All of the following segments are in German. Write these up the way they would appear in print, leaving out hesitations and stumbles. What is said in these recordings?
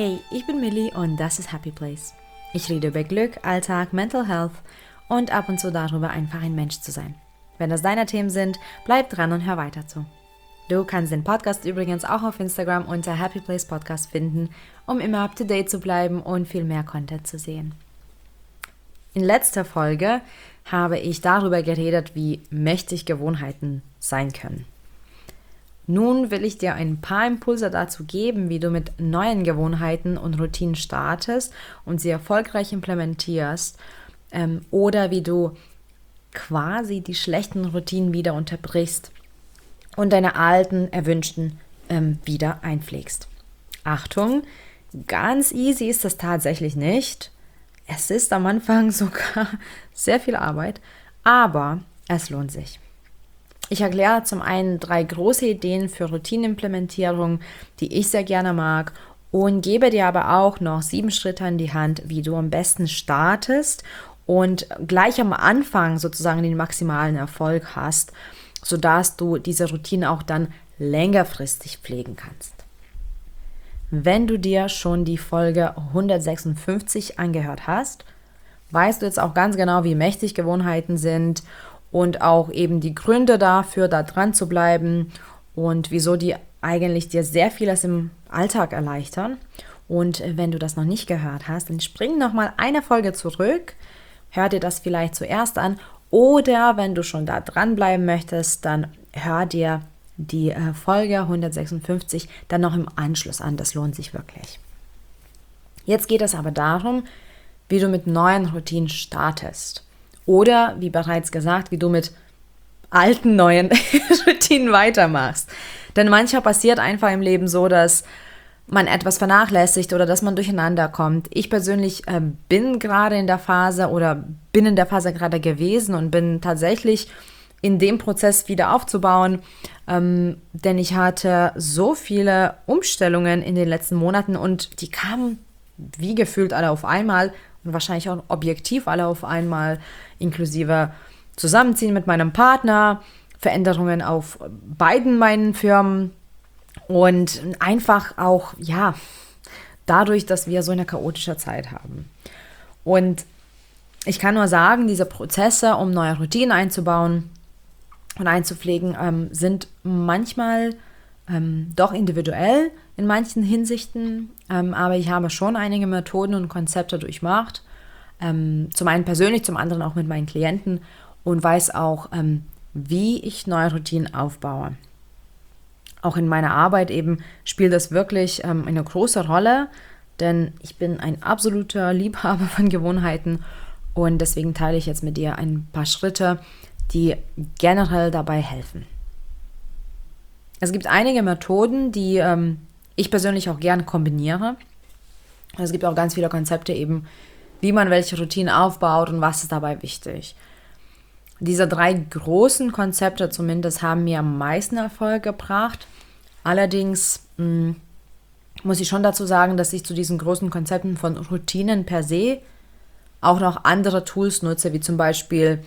Hey, ich bin Millie und das ist Happy Place. Ich rede über Glück, Alltag, Mental Health und ab und zu darüber, einfach ein Mensch zu sein. Wenn das deine Themen sind, bleib dran und hör weiter zu. Du kannst den Podcast übrigens auch auf Instagram unter Happy Place Podcast finden, um immer up to date zu bleiben und viel mehr Content zu sehen. In letzter Folge habe ich darüber geredet, wie mächtig Gewohnheiten sein können. Nun will ich dir ein paar Impulse dazu geben, wie du mit neuen Gewohnheiten und Routinen startest und sie erfolgreich implementierst oder wie du quasi die schlechten Routinen wieder unterbrichst und deine alten, erwünschten wieder einpflegst. Achtung, ganz easy ist das tatsächlich nicht. Es ist am Anfang sogar sehr viel Arbeit, aber es lohnt sich. Ich erkläre zum einen 3 große Ideen für Routinimplementierung, die ich sehr gerne mag, und gebe dir aber auch noch 7 Schritte an die Hand, wie du am besten startest und gleich am Anfang sozusagen den maximalen Erfolg hast, sodass du diese Routine auch dann längerfristig pflegen kannst. Wenn du dir schon die Folge 156 angehört hast, weißt du jetzt auch ganz genau, wie mächtig Gewohnheiten sind und auch eben die Gründe dafür, da dran zu bleiben und wieso die eigentlich dir sehr vieles im Alltag erleichtern. Und wenn du das noch nicht gehört hast, dann spring nochmal eine Folge zurück, hör dir das vielleicht zuerst an, oder wenn du schon da dranbleiben möchtest, dann hör dir die Folge 156 dann noch im Anschluss an. Das lohnt sich wirklich. Jetzt geht es aber darum, wie du mit neuen Routinen startest. Oder, wie bereits gesagt, wie du mit alten, neuen Routinen weitermachst. Denn manchmal passiert einfach im Leben so, dass man etwas vernachlässigt oder dass man durcheinander kommt. Ich persönlich bin gerade in der Phase oder bin in der Phase gerade gewesen und bin tatsächlich in dem Prozess wieder aufzubauen, denn ich hatte so viele Umstellungen in den letzten Monaten und die kamen wie gefühlt alle auf einmal und wahrscheinlich auch objektiv alle auf einmal, inklusive Zusammenziehen mit meinem Partner, Veränderungen auf beiden meinen Firmen und einfach auch, ja, dadurch, dass wir so eine chaotische Zeit haben. Und ich kann nur sagen, diese Prozesse, um neue Routinen einzubauen und einzupflegen, sind manchmal doch individuell in manchen Hinsichten, aber ich habe schon einige Methoden und Konzepte durchmacht, zum einen persönlich, zum anderen auch mit meinen Klienten, und weiß auch, wie ich neue Routinen aufbaue. Auch in meiner Arbeit eben spielt das wirklich eine große Rolle, denn ich bin ein absoluter Liebhaber von Gewohnheiten und deswegen teile ich jetzt mit dir ein paar Schritte, die generell dabei helfen. Es gibt einige Methoden, die ich persönlich auch gerne kombiniere. Es gibt auch ganz viele Konzepte eben, wie man welche Routinen aufbaut und was ist dabei wichtig. Diese 3 großen Konzepte zumindest haben mir am meisten Erfolg gebracht. Allerdings muss ich schon dazu sagen, dass ich zu diesen großen Konzepten von Routinen per se auch noch andere Tools nutze, wie zum Beispiel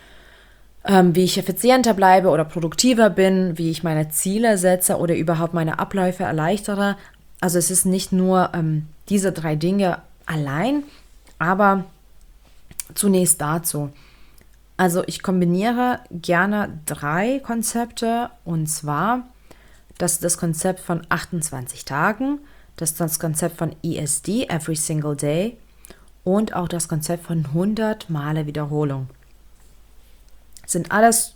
wie ich effizienter bleibe oder produktiver bin, wie ich meine Ziele setze oder überhaupt meine Abläufe erleichtere. Also es ist nicht nur diese 3 Dinge allein, aber zunächst dazu. Also ich kombiniere gerne 3 Konzepte, und zwar das ist das Konzept von 28 Tagen, das ist das Konzept von ESD, Every Single Day, und auch das Konzept von 100 Male Wiederholung. Sind alles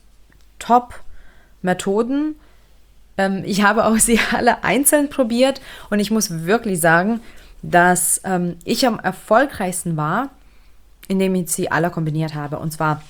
Top-Methoden. Ich habe auch sie alle einzeln probiert und ich muss wirklich sagen, dass ich am erfolgreichsten war, indem ich sie alle kombiniert habe. Und zwar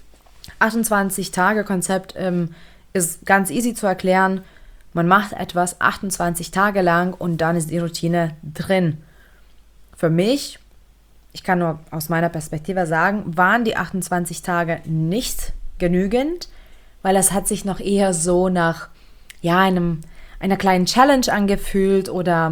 28-Tage-Konzept ist ganz easy zu erklären. Man macht etwas 28 Tage lang und dann ist die Routine drin. Für mich, ich kann nur aus meiner Perspektive sagen, waren die 28 Tage nicht genügend, weil es hat sich noch eher so nach einer kleinen Challenge angefühlt oder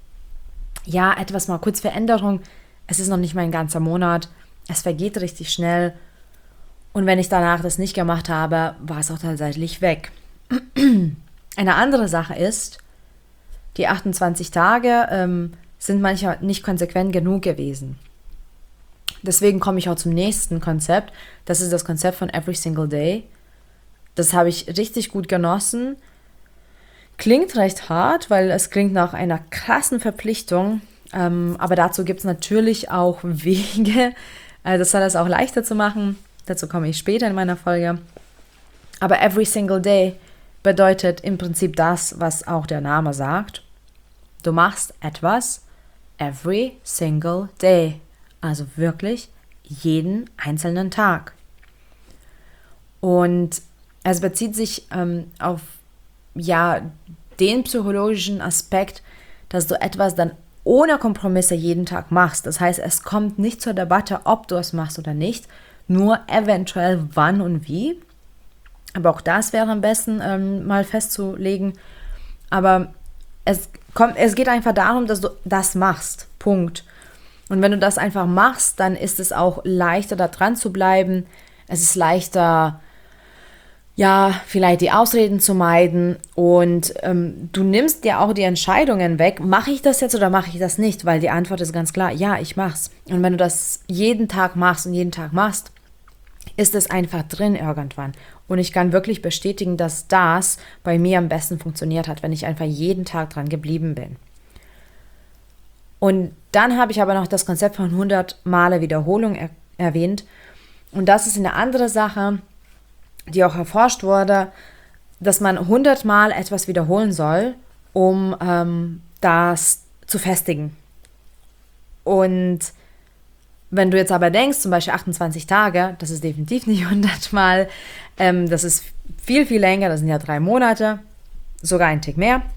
etwas mal kurz Veränderung. Es ist noch nicht mal ein ganzer Monat, es vergeht richtig schnell und wenn ich danach das nicht gemacht habe, war es auch tatsächlich weg. Eine andere Sache ist, die 28 Tage sind manchmal nicht konsequent genug gewesen. Deswegen komme ich auch zum nächsten Konzept. Das ist das Konzept von Every Single Day. Das habe ich richtig gut genossen. Klingt recht hart, weil es klingt nach einer krassen Verpflichtung. Aber dazu gibt es natürlich auch Wege. Das soll es auch leichter zu machen. Dazu komme ich später in meiner Folge. Aber Every Single Day bedeutet im Prinzip das, was auch der Name sagt. Du machst etwas every single day. Also wirklich jeden einzelnen Tag. Und es bezieht sich auf den psychologischen Aspekt, dass du etwas dann ohne Kompromisse jeden Tag machst. Das heißt, es kommt nicht zur Debatte, ob du es machst oder nicht, nur eventuell wann und wie. Aber auch das wäre am besten mal festzulegen. Aber es geht einfach darum, dass du das machst. Punkt. Und wenn du das einfach machst, dann ist es auch leichter, da dran zu bleiben. Es ist leichter, vielleicht die Ausreden zu meiden. Und du nimmst dir auch die Entscheidungen weg. Mache ich das jetzt oder mache ich das nicht? Weil die Antwort ist ganz klar, ja, ich mach's. Und wenn du das jeden Tag machst, ist es einfach drin irgendwann. Und ich kann wirklich bestätigen, dass das bei mir am besten funktioniert hat, wenn ich einfach jeden Tag dran geblieben bin. Und dann habe ich aber noch das Konzept von 100 Male Wiederholung erwähnt. Und das ist eine andere Sache, die auch erforscht wurde, dass man 100 Mal etwas wiederholen soll, um das zu festigen. Und wenn du jetzt aber denkst, zum Beispiel 28 Tage, das ist definitiv nicht 100 Mal, das ist viel, viel länger, das sind ja 3 Monate, sogar ein Tick mehr.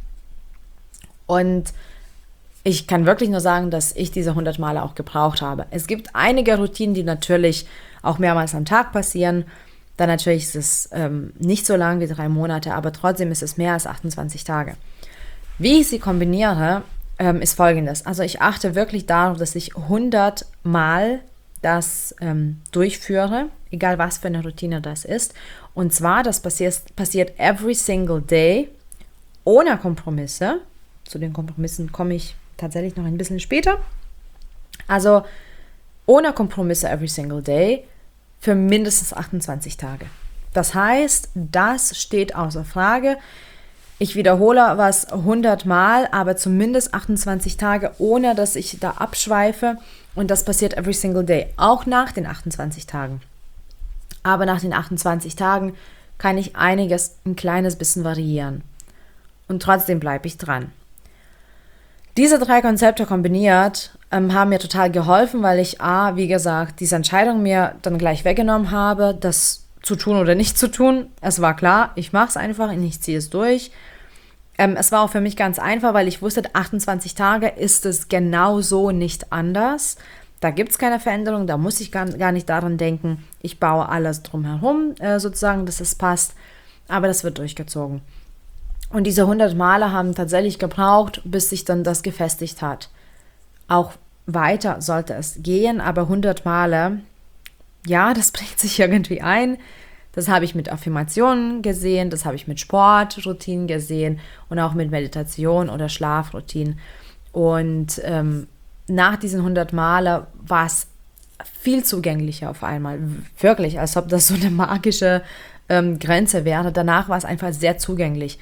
Und ich kann wirklich nur sagen, dass ich diese 100 Male auch gebraucht habe. Es gibt einige Routinen, die natürlich auch mehrmals am Tag passieren. Dann natürlich ist es nicht so lang wie 3 Monate, aber trotzdem ist es mehr als 28 Tage. Wie ich sie kombiniere, ist folgendes. Also ich achte wirklich darauf, dass ich 100 Mal das durchführe, egal was für eine Routine das ist. Und zwar, das passiert every single day, ohne Kompromisse. Zu den Kompromissen komme ich tatsächlich noch ein bisschen später. Also ohne Kompromisse every single day für mindestens 28 Tage. Das heißt, das steht außer Frage. Ich wiederhole was 100 Mal, aber zumindest 28 Tage, ohne dass ich da abschweife. Und das passiert every single day, auch nach den 28 Tagen. Aber nach den 28 Tagen kann ich einiges, ein kleines bisschen variieren. Und trotzdem bleibe ich dran. Diese 3 Konzepte kombiniert haben mir total geholfen, weil ich wie gesagt, diese Entscheidung mir dann gleich weggenommen habe, das zu tun oder nicht zu tun. Es war klar, ich mache es einfach und ich ziehe es durch. Es war auch für mich ganz einfach, weil ich wusste, 28 Tage ist es genau so nicht anders. Da gibt es keine Veränderung, da muss ich gar nicht daran denken. Ich baue alles drumherum, sozusagen, dass es passt. Aber das wird durchgezogen. Und diese 100 Male haben tatsächlich gebraucht, bis sich dann das gefestigt hat. Auch weiter sollte es gehen, aber 100 Male, das bringt sich irgendwie ein. Das habe ich mit Affirmationen gesehen, das habe ich mit Sportroutinen gesehen und auch mit Meditation oder Schlafroutinen. Und nach diesen 100 Male war es viel zugänglicher auf einmal. Wirklich, als ob das so eine magische Grenze wäre. Danach war es einfach sehr zugänglich.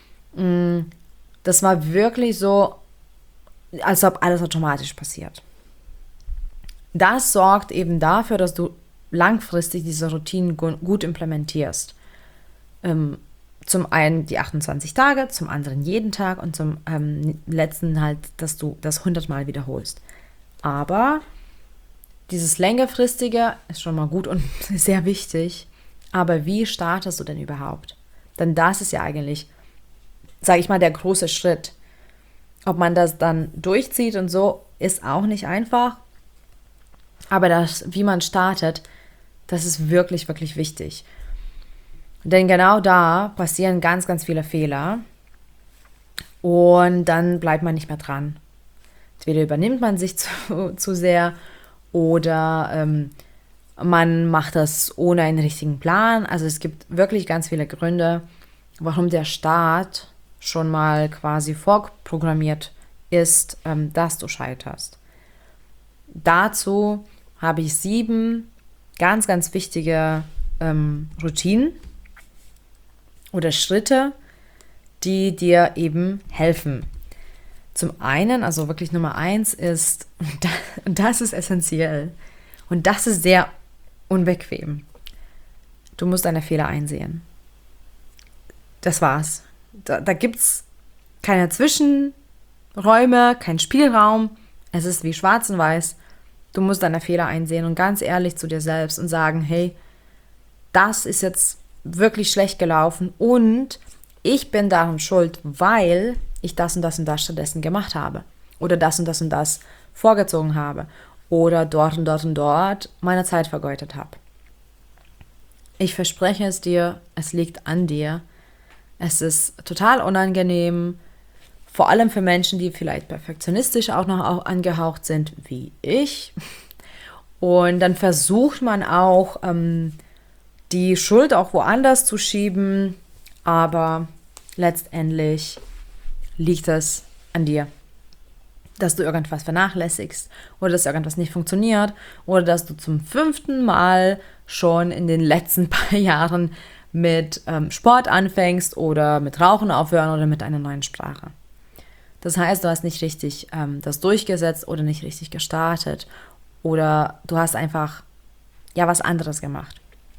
Das war wirklich so, als ob alles automatisch passiert. Das sorgt eben dafür, dass du langfristig diese Routinen gut implementierst. Zum einen die 28 Tage, zum anderen jeden Tag und zum letzten halt, dass du das 100 Mal wiederholst. Aber dieses längerfristige ist schon mal gut und sehr wichtig. Aber wie startest du denn überhaupt? Denn das ist ja eigentlich, sage ich mal, der große Schritt. Ob man das dann durchzieht und so, ist auch nicht einfach. Aber das, wie man startet, das ist wirklich, wirklich wichtig. Denn genau da passieren ganz, ganz viele Fehler. Und dann bleibt man nicht mehr dran. Entweder übernimmt man sich zu sehr oder man macht das ohne einen richtigen Plan. Also es gibt wirklich ganz viele Gründe, warum der Start schon mal quasi vorprogrammiert ist, dass du scheiterst. Dazu habe ich 7 ganz, ganz wichtige Routinen oder Schritte, die dir eben helfen. Zum einen, also wirklich Nummer 1 ist, und das ist essentiell und das ist sehr unbequem. Du musst deine Fehler einsehen. Das war's. Da gibt es keine Zwischenräume, keinen Spielraum. Es ist wie schwarz und weiß. Du musst deine Fehler einsehen und ganz ehrlich zu dir selbst und sagen, hey, das ist jetzt wirklich schlecht gelaufen und ich bin daran schuld, weil ich das und das und das stattdessen gemacht habe. Oder das und das und das vorgezogen habe. Oder dort und dort und dort meine Zeit vergeudet habe. Ich verspreche es dir, es liegt an dir. Es ist total unangenehm, vor allem für Menschen, die vielleicht perfektionistisch auch noch angehaucht sind, wie ich. Und dann versucht man auch, die Schuld auch woanders zu schieben, aber letztendlich liegt es an dir, dass du irgendwas vernachlässigst oder dass irgendwas nicht funktioniert oder dass du zum 5. Mal schon in den letzten paar Jahren mit Sport anfängst oder mit Rauchen aufhören oder mit einer neuen Sprache. Das heißt, du hast nicht richtig das durchgesetzt oder nicht richtig gestartet oder du hast einfach was anderes gemacht.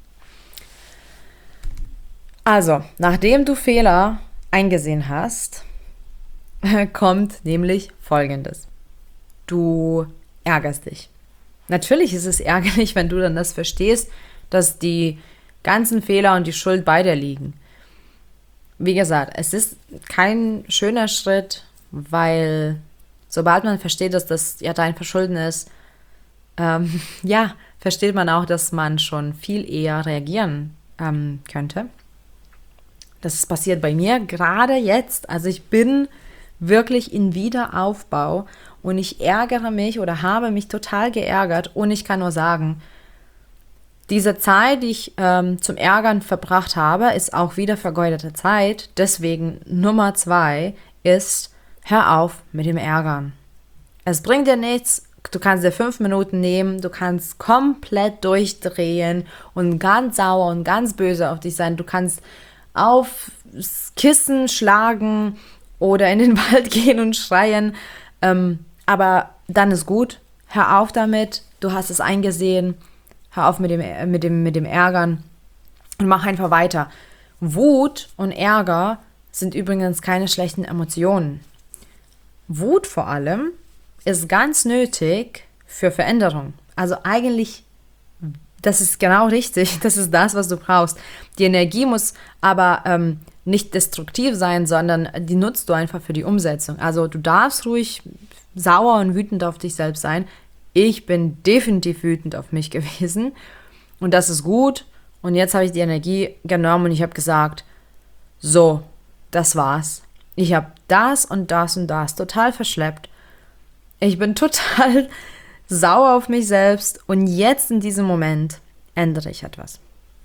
Also, nachdem du Fehler eingesehen hast, kommt nämlich Folgendes. Du ärgerst dich. Natürlich ist es ärgerlich, wenn du dann das verstehst, dass die ganzen Fehler und die Schuld bei dir liegen. Wie gesagt, es ist kein schöner Schritt, weil sobald man versteht, dass das dein Verschulden ist, versteht man auch, dass man schon viel eher reagieren könnte. Das ist passiert bei mir gerade jetzt. Also ich bin wirklich in Wiederaufbau und ich ärgere mich oder habe mich total geärgert und ich kann nur sagen, diese Zeit, die ich zum Ärgern verbracht habe, ist auch wieder vergeudete Zeit. Deswegen Nummer 2 ist, hör auf mit dem Ärgern. Es bringt dir nichts. Du kannst dir 5 Minuten nehmen, du kannst komplett durchdrehen und ganz sauer und ganz böse auf dich sein. Du kannst aufs Kissen schlagen oder in den Wald gehen und schreien. Aber dann ist gut. Hör auf damit. Du hast es eingesehen. Hör auf mit dem Ärgern und mach einfach weiter. Wut und Ärger sind übrigens keine schlechten Emotionen. Wut vor allem ist ganz nötig für Veränderung. Also eigentlich, das ist genau richtig. Das ist das, was du brauchst. Die Energie muss aber nicht destruktiv sein, sondern die nutzt du einfach für die Umsetzung. Also du darfst ruhig sauer und wütend auf dich selbst sein. Ich bin definitiv wütend auf mich gewesen und das ist gut. Und jetzt habe ich die Energie genommen und ich habe gesagt, so, das war's. Ich habe das und das und das total verschleppt. Ich bin total sauer auf mich selbst und jetzt in diesem Moment ändere ich etwas.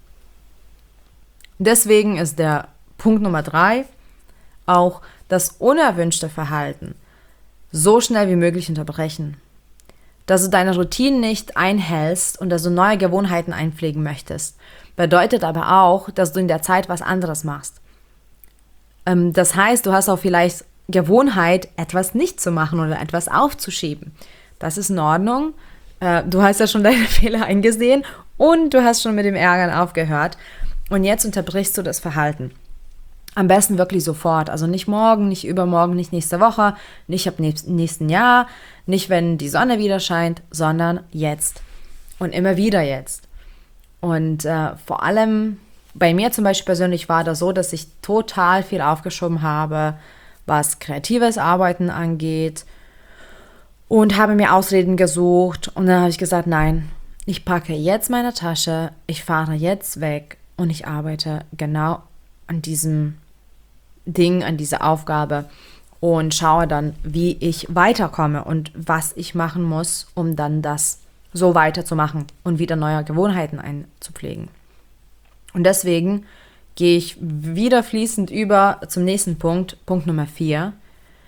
Deswegen ist der Punkt Nummer 3 auch das unerwünschte Verhalten so schnell wie möglich unterbrechen. Dass du deine Routinen nicht einhältst und dass du neue Gewohnheiten einpflegen möchtest, bedeutet aber auch, dass du in der Zeit was anderes machst. Das heißt, du hast auch vielleicht Gewohnheit, etwas nicht zu machen oder etwas aufzuschieben. Das ist in Ordnung. Du hast ja schon deine Fehler eingesehen und du hast schon mit dem Ärgern aufgehört. Und jetzt unterbrichst du das Verhalten. Am besten wirklich sofort. Also nicht morgen, nicht übermorgen, nicht nächste Woche, nicht ab nächsten Jahr, nicht wenn die Sonne wieder scheint, sondern jetzt. Und immer wieder jetzt. Und vor allem bei mir zum Beispiel persönlich war das so, dass ich total viel aufgeschoben habe, was kreatives Arbeiten angeht und habe mir Ausreden gesucht. Und dann habe ich gesagt, nein, ich packe jetzt meine Tasche, ich fahre jetzt weg und ich arbeite genau an diesem Ding, an dieser Aufgabe und schaue dann, wie ich weiterkomme und was ich machen muss, um dann das so weiterzumachen und wieder neue Gewohnheiten einzupflegen. Und deswegen gehe ich wieder fließend über zum nächsten Punkt, Punkt Nummer 4.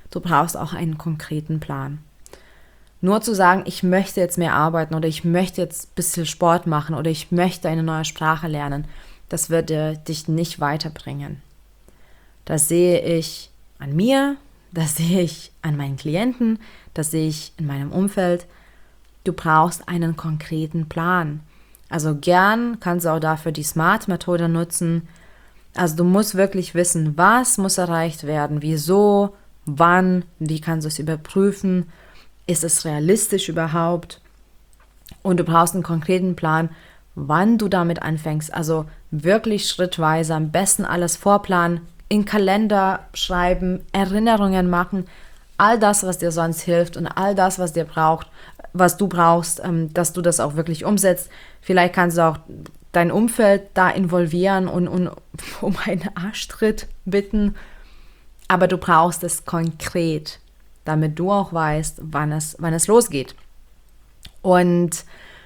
du brauchst auch einen konkreten Plan. Nur zu sagen, ich möchte jetzt mehr arbeiten oder ich möchte jetzt ein bisschen Sport machen oder ich möchte eine neue Sprache lernen, das wird dich nicht weiterbringen. Das sehe ich an mir, das sehe ich an meinen Klienten, das sehe ich in meinem Umfeld. Du brauchst einen konkreten Plan. Also gern kannst du auch dafür die SMART-Methode nutzen. Also du musst wirklich wissen, was muss erreicht werden, wieso, wann, wie kannst du es überprüfen, ist es realistisch überhaupt? Und du brauchst einen konkreten Plan, wann du damit anfängst. Also wirklich schrittweise, am besten alles vorplanen, in Kalender schreiben, Erinnerungen machen, all das, was dir sonst hilft und all das, was du brauchst, dass du das auch wirklich umsetzt. Vielleicht kannst du auch dein Umfeld da involvieren und um einen Arschtritt bitten, aber du brauchst es konkret, damit du auch weißt, wann es losgeht. Und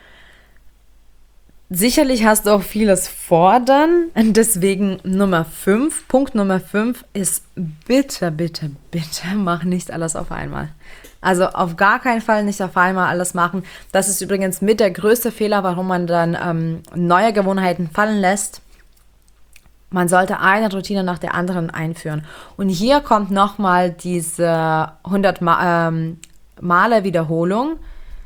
sicherlich hast du auch vieles vor dann, und deswegen Punkt Nummer 5 ist bitte, bitte, bitte mach nicht alles auf einmal. Also auf gar keinen Fall nicht auf einmal alles machen. Das ist übrigens mit der größte Fehler, warum man dann neue Gewohnheiten fallen lässt. Man sollte eine Routine nach der anderen einführen. Und hier kommt nochmal diese 100 Male Wiederholung,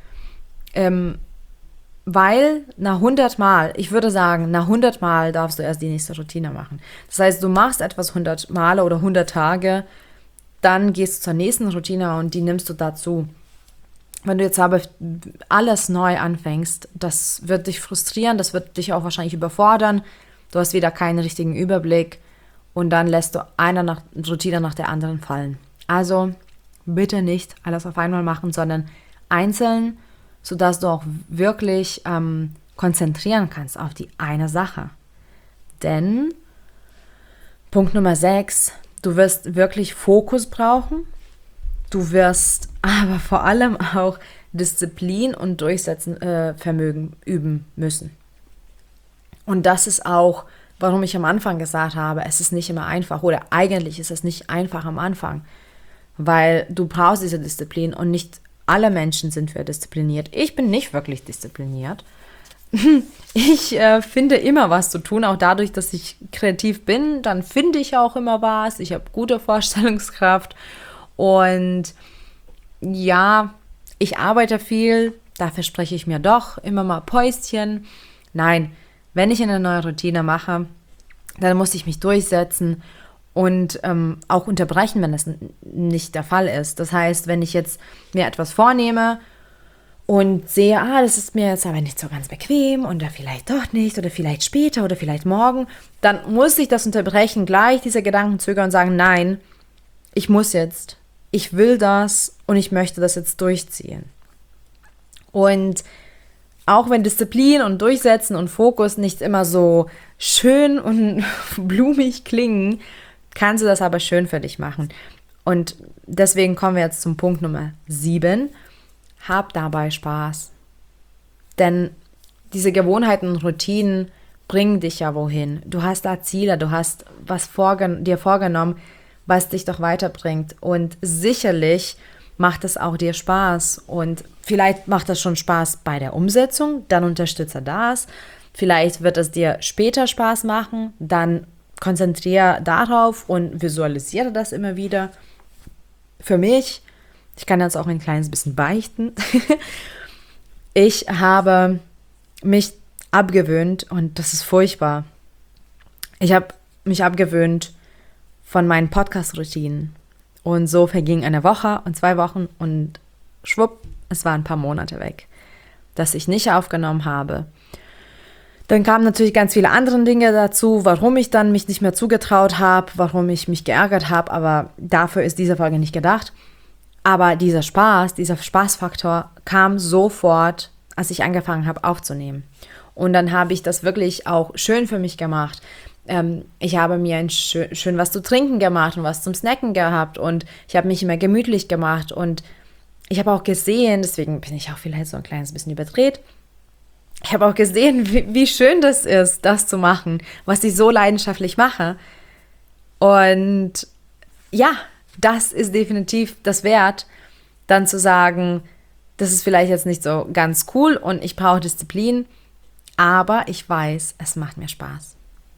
weil nach 100 Mal, ich würde sagen, nach 100 Mal darfst du erst die nächste Routine machen. Das heißt, du machst etwas 100 Male oder 100 Tage, dann gehst du zur nächsten Routine und die nimmst du dazu. Wenn du jetzt aber alles neu anfängst, das wird dich frustrieren, das wird dich auch wahrscheinlich überfordern. Du hast wieder keinen richtigen Überblick und dann lässt du eine Routine nach der anderen fallen. Also bitte nicht alles auf einmal machen, sondern einzeln, sodass du auch wirklich konzentrieren kannst auf die eine Sache. Denn Punkt Nummer 6, du wirst wirklich Fokus brauchen. Du wirst aber vor allem auch Disziplin und Durchsetzungsvermögen üben müssen. Und das ist auch, warum ich am Anfang gesagt habe, es ist nicht immer einfach oder eigentlich ist es nicht einfach am Anfang, weil du brauchst diese Disziplin und nicht alle Menschen sind diszipliniert. Ich bin nicht wirklich diszipliniert. Ich finde immer was zu tun, auch dadurch, dass ich kreativ bin, dann finde ich auch immer was. Ich habe gute Vorstellungskraft und ja, ich arbeite viel, dafür spreche ich mir doch immer mal Päuschen. Nein, wenn ich eine neue Routine mache, dann muss ich mich durchsetzen und auch unterbrechen, wenn das nicht der Fall ist. Das heißt, wenn ich jetzt mir etwas vornehme und sehe, das ist mir jetzt aber nicht so ganz bequem oder vielleicht doch nicht oder vielleicht später oder vielleicht morgen, dann muss ich das unterbrechen, gleich diese Gedankenzüge und sagen, nein, ich muss jetzt, ich will das und ich möchte das jetzt durchziehen. Und auch wenn Disziplin und Durchsetzen und Fokus nicht immer so schön und blumig klingen, kannst du das aber schön für dich machen. Und deswegen kommen wir jetzt zum Punkt Nummer 7. Hab dabei Spaß. Denn diese Gewohnheiten und Routinen bringen dich ja wohin. Du hast da Ziele, du hast was dir vorgenommen, was dich doch weiterbringt. Und sicherlich macht es auch dir Spaß. Und vielleicht macht es schon Spaß bei der Umsetzung, dann unterstütze das. Vielleicht wird es dir später Spaß machen, dann konzentriere darauf und visualisiere das immer wieder. Für mich, ich kann jetzt auch ein kleines bisschen beichten, ich habe mich abgewöhnt, und das ist furchtbar, ich habe mich abgewöhnt von meinen Podcast-Routinen. Und so verging eine Woche und 2 Wochen und schwupp, es waren ein paar Monate weg, dass ich nicht aufgenommen habe. Dann kamen natürlich ganz viele andere Dinge dazu, warum ich dann mich nicht mehr zugetraut habe, warum ich mich geärgert habe, aber dafür ist diese Folge nicht gedacht. Aber dieser Spaßfaktor kam sofort, als ich angefangen habe aufzunehmen. Und dann habe ich das wirklich auch schön für mich gemacht. Ich habe mir schön was zu trinken gemacht und was zum Snacken gehabt und ich habe mich immer gemütlich gemacht und ich habe auch gesehen, deswegen bin ich auch vielleicht so ein kleines bisschen überdreht, ich habe auch gesehen, wie schön das ist, das zu machen, was ich so leidenschaftlich mache. Und ja, das ist definitiv das wert, dann zu sagen, das ist vielleicht jetzt nicht so ganz cool und ich brauche Disziplin, aber ich weiß, es macht mir Spaß.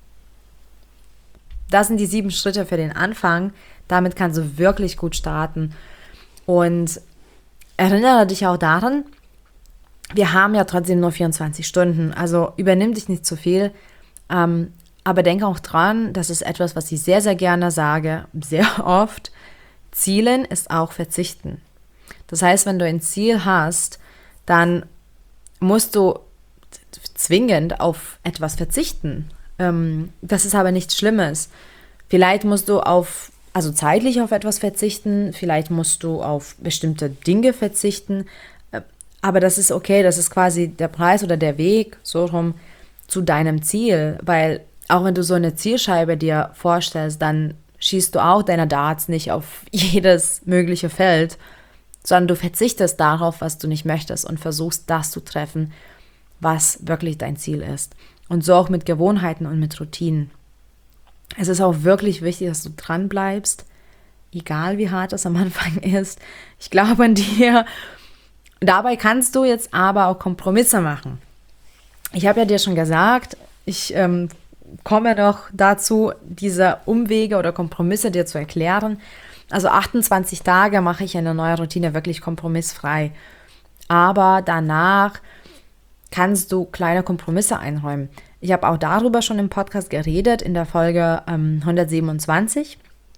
Das sind die 7 Schritte für den Anfang. Damit kannst du wirklich gut starten. Und erinnere dich auch daran, wir haben ja trotzdem nur 24 Stunden, also übernimm dich nicht zu viel. Aber denke auch dran, das ist etwas, was ich sehr, sehr gerne sage, sehr oft. Zielen ist auch Verzichten. Das heißt, wenn du ein Ziel hast, dann musst du zwingend auf etwas verzichten. Das ist aber nichts Schlimmes. Vielleicht musst du zeitlich auf etwas verzichten, vielleicht musst du auf bestimmte Dinge verzichten, aber das ist okay, das ist quasi der Preis oder der Weg so rum zu deinem Ziel, weil auch wenn du so eine Zielscheibe dir vorstellst, dann schießt du auch deine Darts nicht auf jedes mögliche Feld, sondern du verzichtest darauf, was du nicht möchtest und versuchst, das zu treffen, was wirklich dein Ziel ist. Und so auch mit Gewohnheiten und mit Routinen. Es ist auch wirklich wichtig, dass du dran bleibst, egal wie hart es am Anfang ist. Ich glaube an dir. Dabei kannst du jetzt aber auch Kompromisse machen. Ich habe ja dir schon gesagt, ich komme noch dazu, diese Umwege oder Kompromisse dir zu erklären. Also 28 Tage mache ich eine neue Routine wirklich kompromissfrei. Aber danach kannst du kleine Kompromisse einräumen. Ich habe auch darüber schon im Podcast geredet, in der Folge 127,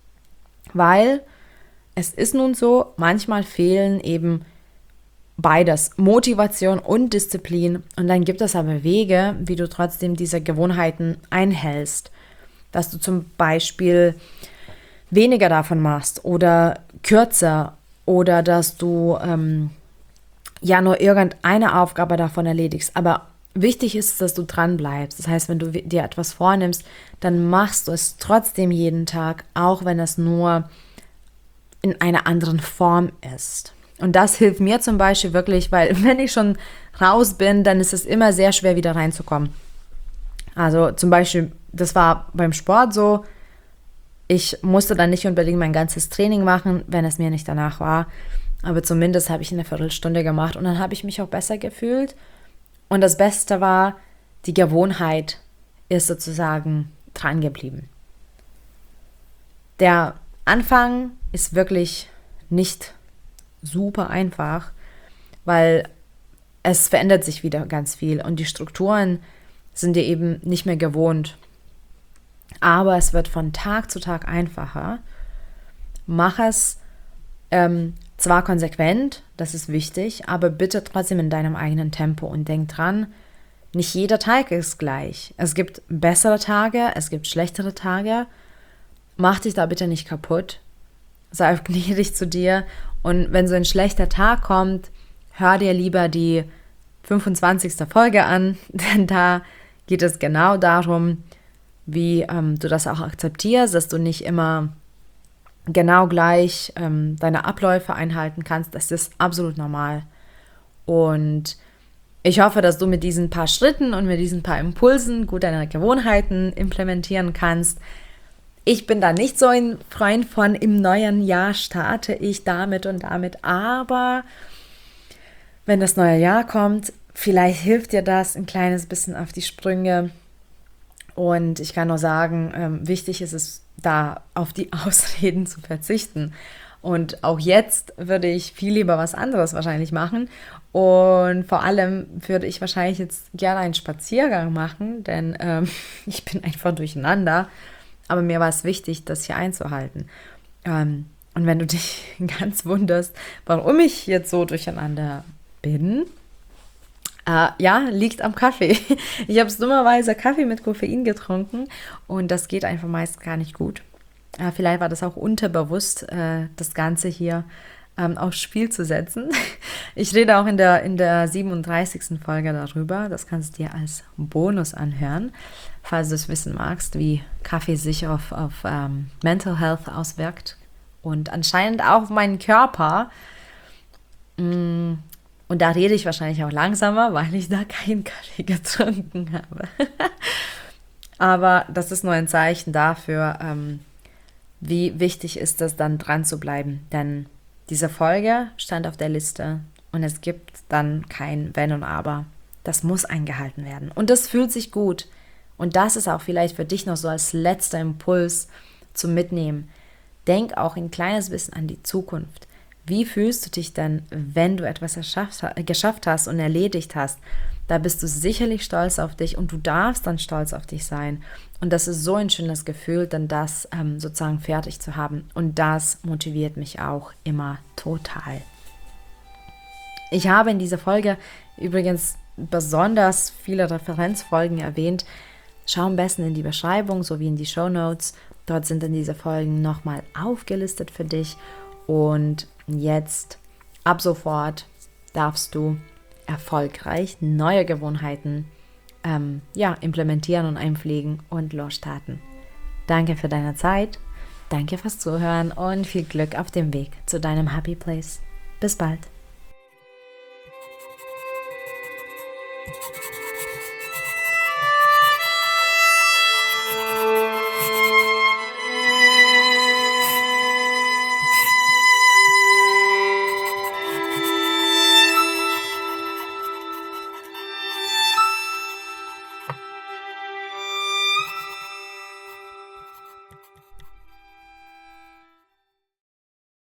weil es ist nun so, manchmal fehlen eben beides, Motivation und Disziplin. Und dann gibt es aber Wege, wie du trotzdem diese Gewohnheiten einhältst. Dass du zum Beispiel weniger davon machst oder kürzer oder dass du nur irgendeine Aufgabe davon erledigst. Aber wichtig ist, dass du dran bleibst. Das heißt, wenn du dir etwas vornimmst, dann machst du es trotzdem jeden Tag, auch wenn es nur in einer anderen Form ist. Und das hilft mir zum Beispiel wirklich, weil wenn ich schon raus bin, dann ist es immer sehr schwer, wieder reinzukommen. Also zum Beispiel, das war beim Sport so, ich musste dann nicht unbedingt mein ganzes Training machen, wenn es mir nicht danach war. Aber zumindest habe ich eine Viertelstunde gemacht und dann habe ich mich auch besser gefühlt. Und das Beste war, die Gewohnheit ist sozusagen dran geblieben. Der Anfang ist wirklich nicht super einfach, weil es verändert sich wieder ganz viel und die Strukturen sind dir eben nicht mehr gewohnt. Aber es wird von Tag zu Tag einfacher. Mach es zwar konsequent, das ist wichtig, aber bitte trotzdem in deinem eigenen Tempo und denk dran, nicht jeder Tag ist gleich. Es gibt bessere Tage, es gibt schlechtere Tage. Mach dich da bitte nicht kaputt. Sei gnädig zu dir. Und wenn so ein schlechter Tag kommt, hör dir lieber die 25. Folge an, denn da geht es genau darum, wie du das auch akzeptierst, dass du nicht immer genau gleich deine Abläufe einhalten kannst. Das ist absolut normal. Und ich hoffe, dass du mit diesen paar Schritten und mit diesen paar Impulsen gut deine Gewohnheiten implementieren kannst. Ich bin da nicht so ein Freund von, im neuen Jahr starte ich damit und damit, aber wenn das neue Jahr kommt, vielleicht hilft dir das ein kleines bisschen auf die Sprünge. Und ich kann nur sagen, wichtig ist es, da auf die Ausreden zu verzichten. Und auch jetzt würde ich viel lieber was anderes wahrscheinlich machen. Und vor allem würde ich wahrscheinlich jetzt gerne einen Spaziergang machen, denn ich bin einfach durcheinander. Aber mir war es wichtig, das hier einzuhalten. Und wenn du dich ganz wunderst, warum ich jetzt so durcheinander bin, liegt am Kaffee. Ich habe dummerweise Kaffee mit Koffein getrunken und das geht einfach meist gar nicht gut. Vielleicht war das auch unterbewusst, das Ganze hier aufs Spiel zu setzen. Ich rede auch in der 37. Folge darüber. Das kannst du dir als Bonus anhören, falls du es wissen magst, wie Kaffee sich auf Mental Health auswirkt und anscheinend auch auf meinen Körper. Und da rede ich wahrscheinlich auch langsamer, weil ich da keinen Kaffee getrunken habe. Aber das ist nur ein Zeichen dafür, wie wichtig ist es dann dran zu bleiben. Denn diese Folge stand auf der Liste und es gibt dann kein Wenn und Aber. Das muss eingehalten werden. Und das fühlt sich gut. Und das ist auch vielleicht für dich noch so als letzter Impuls zum Mitnehmen. Denk auch ein kleines bisschen an die Zukunft. Wie fühlst du dich denn, wenn du etwas geschafft hast und erledigt hast? Da bist du sicherlich stolz auf dich und du darfst dann stolz auf dich sein. Und das ist so ein schönes Gefühl, dann das sozusagen fertig zu haben. Und das motiviert mich auch immer total. Ich habe in dieser Folge übrigens besonders viele Referenzfolgen erwähnt. Schau am besten in die Beschreibung sowie in die Shownotes. Dort sind dann diese Folgen nochmal aufgelistet für dich. Und jetzt, ab sofort, darfst du erfolgreich neue Gewohnheiten implementieren und einpflegen und losstarten. Danke für deine Zeit, danke fürs Zuhören und viel Glück auf dem Weg zu deinem Happy Place. Bis bald.